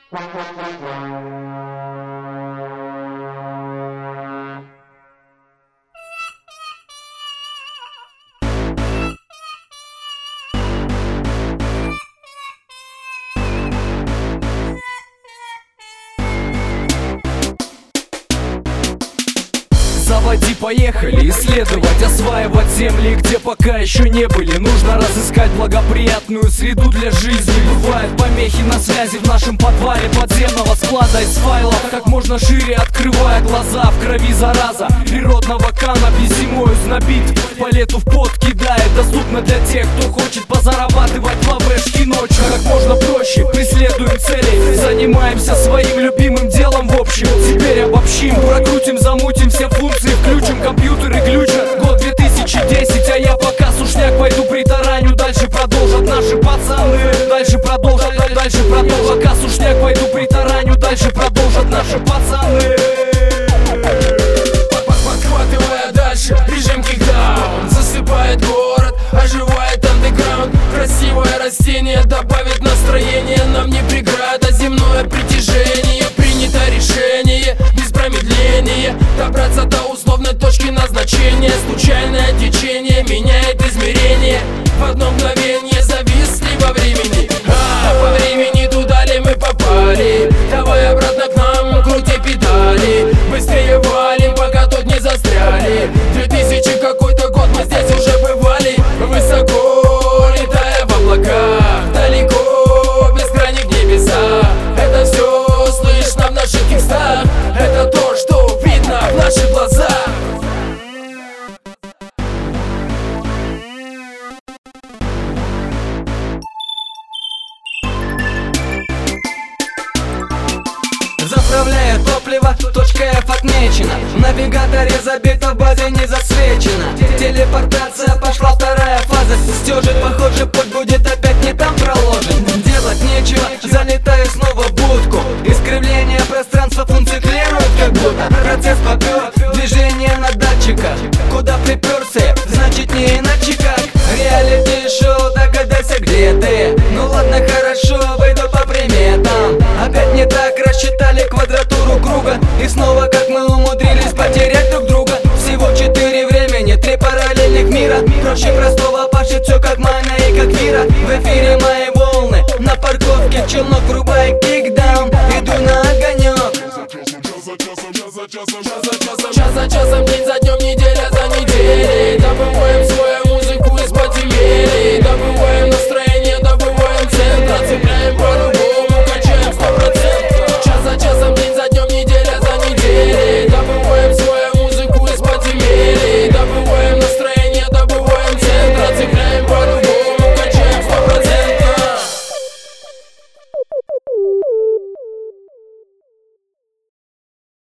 Заводи, поехали, исследовать, осваивать земли, где пока еще не были. Нужно разыскать благоприятную среду для жизни. Бывают помехи на связи в нашем подвале подземного склада из файлов. Как можно шире открывая глаза, в крови зараза природного каннабис зимою знобит, по лету в пот кидает. Доступно для тех, кто хочет позарабатывать лавэшки ночью. Как можно проще, преследуем цели, занимаемся своим любимым делом в общем. Теперь обобщим, прокрутим, замутим все функции, включим компьютеры, глючат. Год 2010, а я пока сушняк, пойду притараню. Дальше продолжат наши пацаны, дальше продолжат, дальше продолжат. Пока сушняк, пойду притараню. Дальше продолжат наши пацаны. Подхватывая дальше режим кикдаун, засыпает город, оживает андеграунд. Красивое растение добавит настроение, нам не преграда земное притяжение. Принято решение без промедления добраться до условной точки назначения. Случайное течение меняет измерение, в одно мгновение зависли во времени. По времени туда ли мы попали? Давай обратно к нам, крути педали, быстрее валим, пока тут не застряли. 2000 какой-то год, мы здесь уже бывали. Высоко летая в облаках, далеко в бескрайних небесах. Это все слышно в наших текстах, это то, что видно в наших глазах. Заправляя топливо, точка F отмечена. В навигаторе забито, в базе не засвечено. Телепортация пошла, вторая фаза. Стёжит, похоже, путь будет опять не там проложен. Делать нечего, залетаю снова в будку. Искривление пространства функционирует как будто. Процесс попёр, движение на датчиках. Куда приперся, значит не иначе как. Реалити-шоу, догадайся, где ты. Ну ладно, хорошо, выйду по приметам. Опять не так рассчитали квадратуру круга. И снова как мы умудрились потерять друг друга. Всего 4 времени, 3 параллельных мира. Проще простого, пашет все как Майна и как Вира. В эфире мои волны, на парковке челнок, врубай кикдаун. Иду на огонек. Час за часом, день